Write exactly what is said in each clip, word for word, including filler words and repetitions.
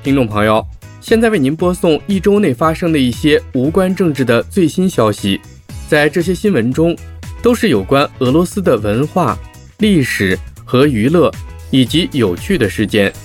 听众朋友，现在为您播送一周内发生的一些无关政治的最新消息。在这些新闻中，都是有关俄罗斯的文化、历史和娱乐以及有趣的事件。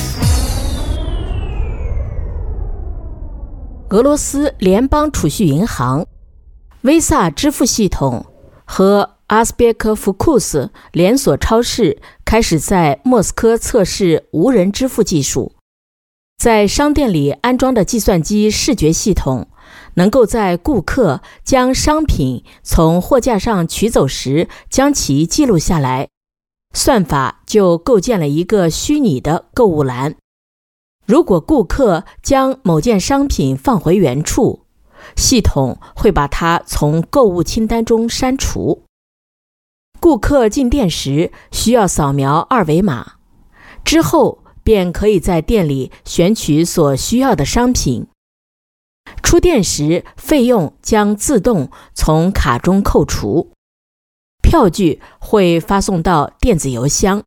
俄罗斯联邦储蓄银行、Visa 支付系统和阿斯别克福库斯连锁超市开始在莫斯科测试无人支付技术。在商店里安装的计算机视觉系统，能够在顾客将商品从货架上取走时将其记录下来，算法就构建了一个虚拟的购物篮。如果顾客将某件商品放回原处，系统会把它从购物清单中删除。顾客进店时需要扫描二维码，之后便可以在店里选取所需要的商品。出店时，费用将自动从卡中扣除，票据会发送到电子邮箱。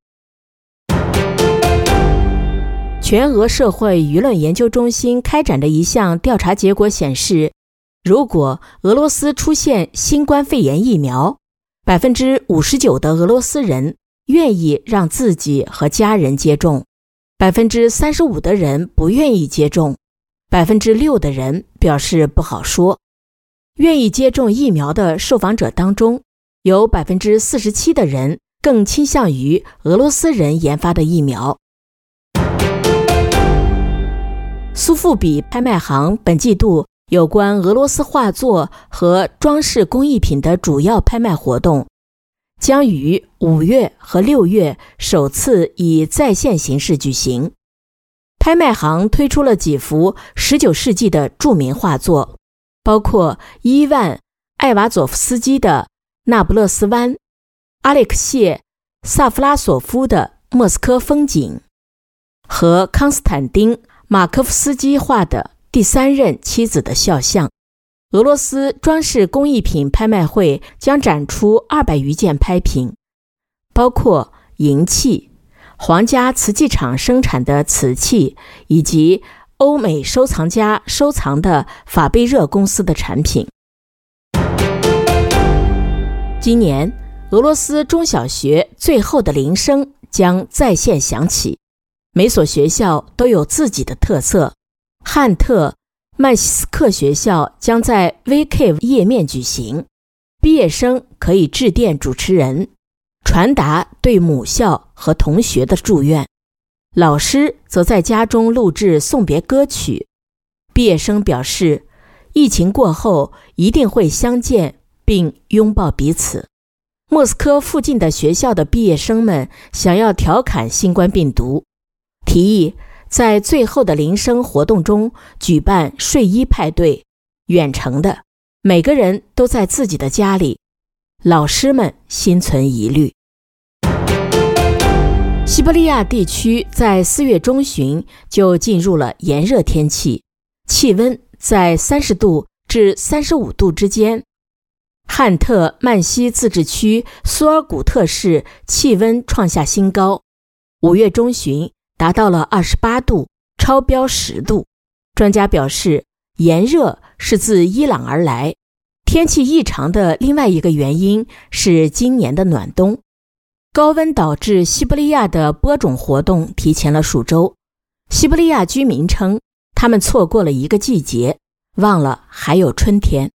全俄社会舆论研究中心开展的一项调查结果显示，如果俄罗斯出现新冠肺炎疫苗， 百分之五十九 的俄罗斯人愿意让自己和家人接种， 百分之三十五 的人不愿意接种， 百分之六 的人表示不好说。愿意接种疫苗的受访者当中，有 百分之四十七 的人更倾向于俄罗斯人研发的疫苗。苏富比拍卖行本季度有关俄罗斯画作和装饰工艺品的主要拍卖活动，将于五月和六月首次以在线形式举行。拍卖行推出了几幅十九世纪的著名画作，包括伊万·艾瓦佐夫斯基的《那不勒斯湾》、阿列克谢·萨夫拉索夫的《莫斯科风景》和康斯坦丁·马科夫斯基画的第三任妻子的肖像。俄罗斯装饰工艺品拍卖会将展出二百余件拍品，包括银器、皇家瓷器厂生产的瓷器，以及欧美收藏家收藏的法贝热公司的产品。今年，俄罗斯中小学最后的铃声将在线响起，每所学校都有自己的特色。汉特曼西斯克学校将在 V K 页面举行，毕业生可以致电主持人，传达对母校和同学的祝愿。老师则在家中录制送别歌曲。毕业生表示，疫情过后一定会相见并拥抱彼此。莫斯科附近的学校的毕业生们想要调侃新冠病毒，提议在最后的铃声活动中举办睡衣派对，远程的，每个人都在自己的家里。老师们心存疑虑。西伯利亚地区在四月中旬就进入了炎热天气，气温在三十度至三十五度之间。汉特曼西自治区苏尔古特市气温创下新高，五月中旬达到了二十八度，超标十度。专家表示，炎热是自伊朗而来，天气异常的另外一个原因是今年的暖冬。高温导致西伯利亚的播种活动提前了数周。西伯利亚居民称，他们错过了一个季节，忘了还有春天。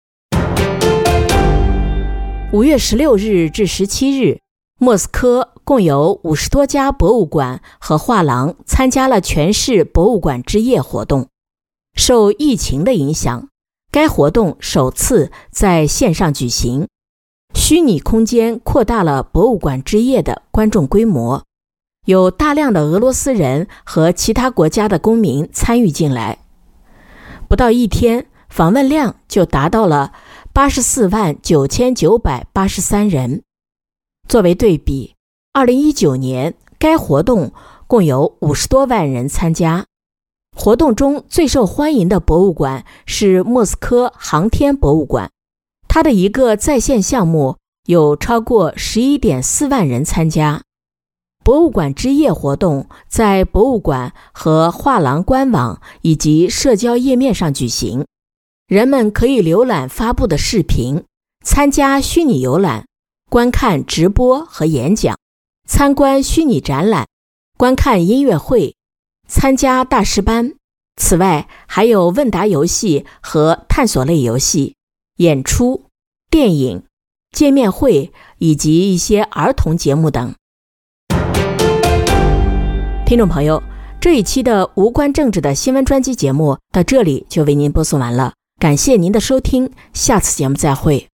五月十六日至十七日，莫斯科共有五十多家博物馆和画廊参加了全市博物馆之夜活动。受疫情的影响，该活动首次在线上举行，虚拟空间扩大了博物馆之夜的观众规模，有大量的俄罗斯人和其他国家的公民参与进来。不到一天，访问量就达到了八十四万九千九百八十三人。作为对比，二零一九年该活动共有五十多万人参加。活动中最受欢迎的博物馆是莫斯科航天博物馆，它的一个在线项目有超过 十一点四万人参加。 博物馆之夜活动在博物馆和画廊官网以及社交页面上举行，人们可以浏览发布的视频，参加虚拟游览，观看直播和演讲，参观虚拟展览，观看音乐会，参加大师班。此外，还有问答游戏和探索类游戏、演出、电影、见面会以及一些儿童节目等。听众朋友，这一期的无关政治的新闻专辑节目到这里就为您播送完了，感谢您的收听，下次节目再会。